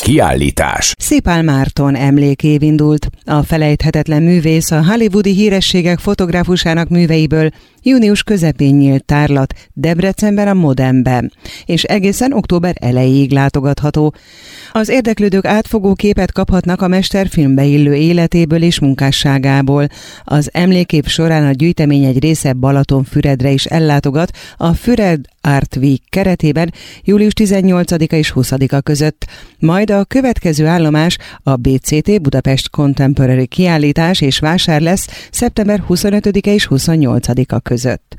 Kiállítás. Szépál Márton emlékév indult. A felejthetetlen művész a hollywoodi hírességek fotográfusának műveiből június közepén nyílt tárlat Debrecenben a Modernben, és egészen október elejéig látogatható. Az érdeklődők átfogó képet kaphatnak a mester filmbe illő életéből és munkásságából. Az emlékév során a gyűjtemény egy része Balatonfüredre is ellátogat a Füred Art Week keretében július 18-a és 20-a között. Majd a következő állomás a BCT Budapest Contemporary kiállítás és vásár lesz szeptember 25-e és 28-a között.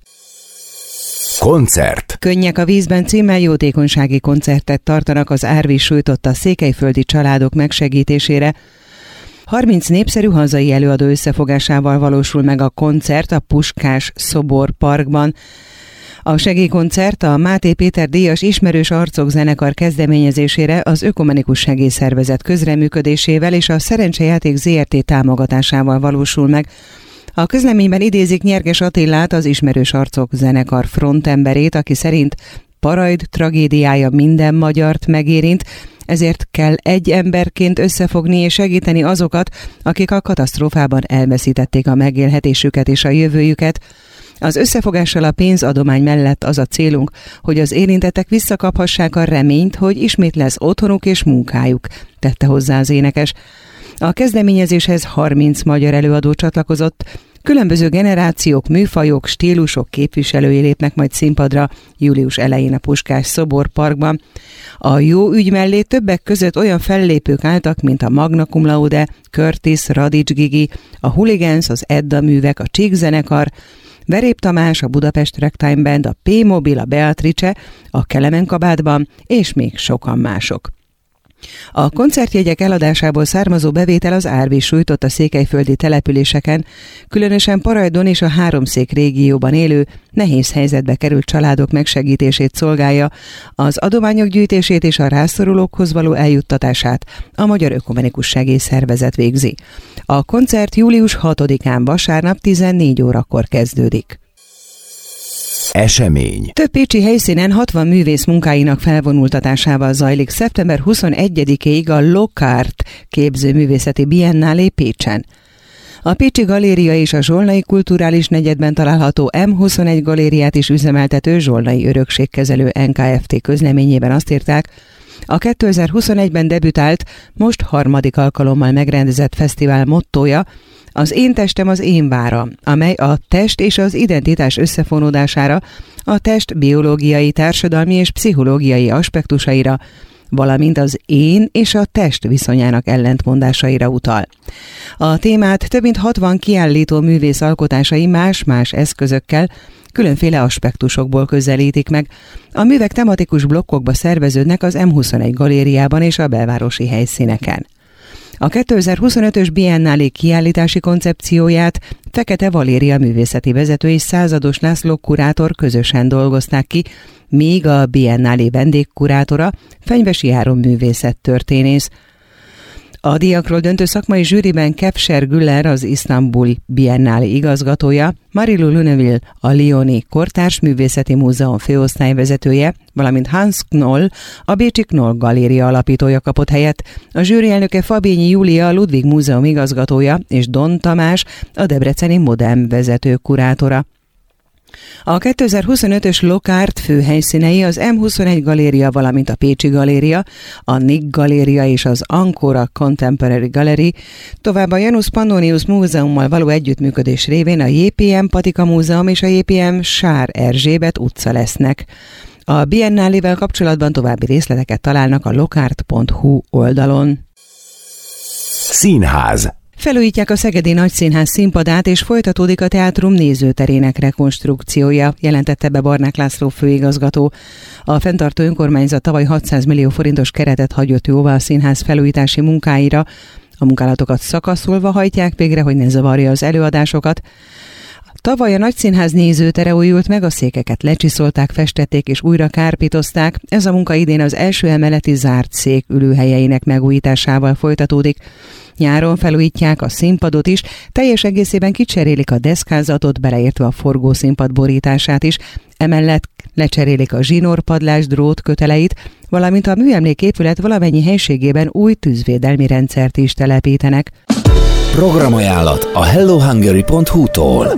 Koncert. Könnyek a vízben címmel jótékonysági koncertet tartanak az árvíz sújtotta székelyföldi családok megsegítésére. 30 népszerű hazai előadó összefogásával valósul meg a koncert a Puskás Szobor Parkban. A segélykoncert a Máté Péter díjas Ismerős Arcok zenekar kezdeményezésére az Ökumenikus Segélyszervezet közreműködésével és a Szerencsejáték ZRT támogatásával valósul meg. A közleményben idézik Nyerges Attilát, az Ismerős Arcok zenekar frontemberét, aki szerint Parajd tragédiája minden magyart megérint, ezért kell egy emberként összefogni és segíteni azokat, akik a katasztrófában elveszítették a megélhetésüket és a jövőjüket. Az összefogással a pénzadomány mellett az a célunk, hogy az érintettek visszakaphassák a reményt, hogy ismét lesz otthonuk és munkájuk, tette hozzá az énekes. A kezdeményezéshez 30 magyar előadó csatlakozott, különböző generációk, műfajok, stílusok képviselői lépnek majd színpadra július elején a Puskás Szobor Parkban. A jó ügy mellé többek között olyan fellépők álltak, mint a Magna Cum Laude, Curtis, Radics Gigi, a Hooligans, az Edda művek, a Csík zenekar, Verép Tamás, a Budapest Ragtime Band, a P-Mobil, a Beatrice, a Kelemen kabátban, és még sokan mások. A koncertjegyek eladásából származó bevétel az árvíz sújtotta székelyföldi településeken, különösen Parajdon és a Háromszék régióban élő, nehéz helyzetbe került családok megsegítését szolgálja, az adományok gyűjtését és a rászorulókhoz való eljuttatását a Magyar Ökumenikus Segélyszervezet végzi. A koncert július 6-án vasárnap 14 órakor kezdődik. Esemény. Több pécsi helyszínen 60 művész munkáinak felvonultatásával zajlik szeptember 21-ig a Lokart képzőművészeti biennálé Pécsen. A Pécsi Galéria és a Zsolnai Kulturális Negyedben található M21 galériát is üzemeltető Zsolnai Örökségkezelő NKFT közleményében azt írták, a 2021-ben debütált, most harmadik alkalommal megrendezett fesztivál mottója az Én testem az én váram, amely a test és az identitás összefonódására, a test biológiai, társadalmi és pszichológiai aspektusaira, valamint az én és a test viszonyának ellentmondásaira utal. A témát több mint 60 kiállító művész alkotásai más-más eszközökkel, különféle aspektusokból közelítik meg. A művek tematikus blokkokba szerveződnek az M21 galériában és a belvárosi helyszíneken. A 2025-ös biennálé kiállítási koncepcióját Fekete Valéria művészeti vezető és Százados László kurátor közösen dolgozták ki, míg a biennálé vendégkurátora Fenyvesi Áron művészettörténész. A díjakról döntő szakmai zsűriben Kevser Güller, az Isztambuli Biennálé igazgatója, Marilu Luneville, a Lioni Kortárs Művészeti Múzeum főosztályvezetője, valamint Hans Knoll, a Bécsi Knoll Galéria alapítója kapott helyet, a zsűri elnöke Fabényi Júlia, a Ludwig Múzeum igazgatója, és Don Tamás, a debreceni Modern vezető kurátora. A 2025-ös Lokart főhelyszínei az M21 Galéria, valamint a Pécsi Galéria, a Nick Galéria és az Ancora Contemporary Gallery, továbbá a Janus Pannonius Múzeummal való együttműködés révén a JPM Patika Múzeum és a JPM Sár Erzsébet utca lesznek. A biennálével kapcsolatban további részleteket találnak a lokart.hu oldalon. Színház. Felújítják a Szegedi Nagyszínház színpadát, és folytatódik a teátrum nézőterének rekonstrukciója, jelentette be Barnák László főigazgató. A fenntartó önkormányzat tavaly 600 millió forintos keretet hagyott jóvá a színház felújítási munkáira. A munkálatokat szakaszolva hajtják végre, hogy ne zavarja az előadásokat. Tavaly a Nagyszínház nézőtere újult meg, a székeket lecsiszolták, festették és újra kárpítozták. Ez a munka idén az első emeleti zárt szék ülőhelyeinek megújításával folytatódik. Nyáron felújítják a színpadot is, teljes egészében kicserélik a deszkázatot, beleértve a forgószínpad borítását is. Emellett lecserélik a zsinórpadlás drót köteleit, valamint a műemléképület valamennyi helységében új tűzvédelmi rendszert is telepítenek. Programajánlat a hellohungary.hu-tól.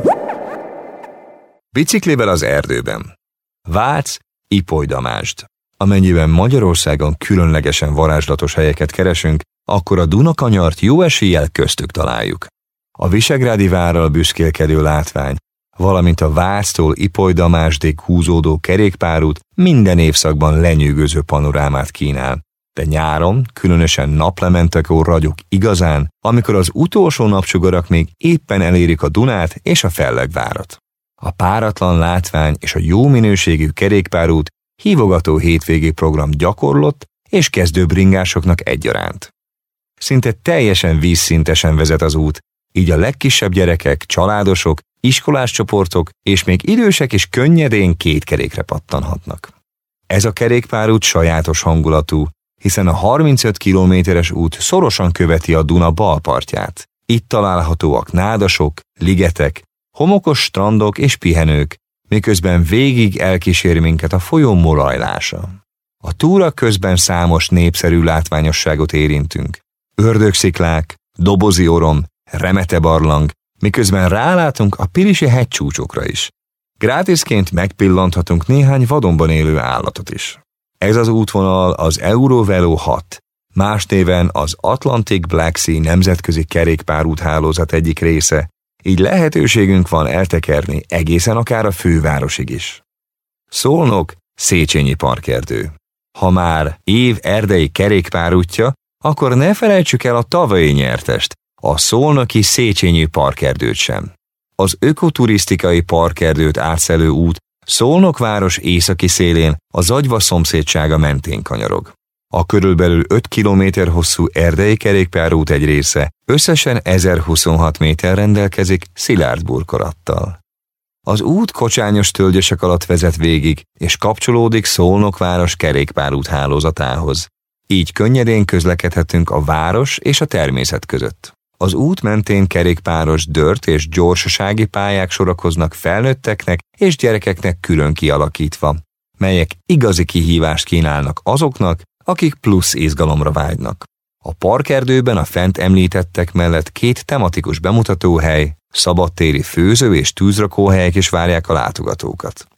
Biciklivel az erdőben. Vác, Ipoly Damást. Amennyiben Magyarországon különlegesen varázslatos helyeket keresünk, akkor a Dunakanyart jó eséllyel köztük találjuk. A Visegrádi várral büszkélkedő látvány, valamint a Váctól Ipoly Damástig húzódó kerékpárút minden évszakban lenyűgöző panorámát kínál. De nyáron, különösen naplementekor ragyog igazán, amikor az utolsó napsugarak még éppen elérik a Dunát és a Fellegvárat. A páratlan látvány és a jó minőségű kerékpárút hívogató hétvégi program gyakorlott és kezdő bringásoknak egyaránt. Szinte teljesen vízszintesen vezet az út, így a legkisebb gyerekek, családosok, iskolás csoportok és még idősek is könnyedén két kerékre pattanhatnak. Ez a kerékpárút sajátos hangulatú, hiszen a 35 kilométeres út szorosan követi a Duna bal partját. Itt találhatóak nádasok, ligetek, homokos strandok és pihenők, miközben végig elkísér minket a folyó morajlása. A túra közben számos népszerű látványosságot érintünk. Ördögsziklák, Dobozi orom, Remete barlang, miközben rálátunk a Pilisi hegycsúcsokra is. Grátiszként megpillanthatunk néhány vadonban élő állatot is. Ez az útvonal az Eurovelo 6, más néven az Atlantic Black Sea nemzetközi kerékpárúthálózat egyik része, így lehetőségünk van eltekerni egészen akár a fővárosig is. Szolnok, Széchenyi parkerdő. Ha már év erdei kerékpárútja, akkor ne felejtsük el a tavalyi nyertest, a szolnoki Széchenyi parkerdőt sem. Az ökoturisztikai parkerdőt átszelő út Szolnok város északi szélén a Zagyva szomszédsága mentén kanyarog. A körülbelül 5 kilométer hosszú erdei kerékpárút egy része összesen 1026 méter rendelkezik szilárd burkolattal. Az út kocsányos tölgyesek alatt vezet végig, és kapcsolódik Szolnok város kerékpárút hálózatához. Így könnyedén közlekedhetünk a város és a természet között. Az út mentén kerékpáros dört és gyorsasági pályák sorakoznak felnőtteknek és gyerekeknek külön kialakítva, melyek igazi kihívást kínálnak azoknak, akik plusz izgalomra vágynak. A parkerdőben a fent említettek mellett 2 tematikus bemutatóhely, szabadtéri főző- és tűzrakóhelyek is várják a látogatókat.